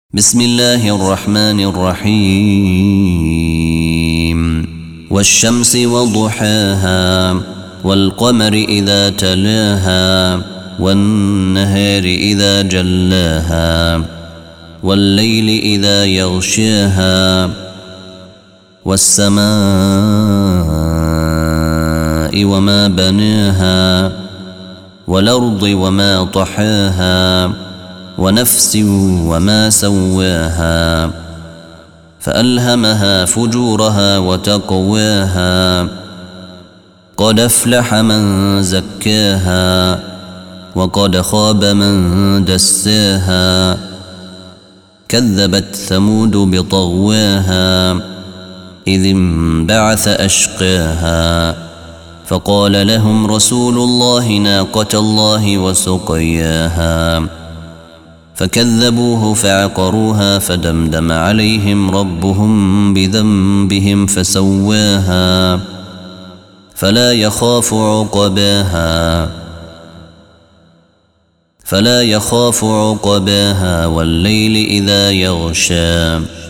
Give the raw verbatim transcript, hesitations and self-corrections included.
بسم الله الرحمن الرحيم والشمس وضحاها والقمر إذا تلاها والنهار إذا جلاها والليل إذا يغشاها والسماء وما بناها والأرض وما طحاها ونفس وما سواها فألهمها فجورها وتقواها قد أفلح من زكاها وقد خاب من دساها كذبت ثمود بطغواها إذ انبعث أشقاها فقال لهم رسول الله ناقة الله وسقياها فكذبوه فعقروها فدمدم عليهم ربهم بذنبهم فسواها فلا يخاف عقباها فلا يخاف عقباها والليل إذا يغشى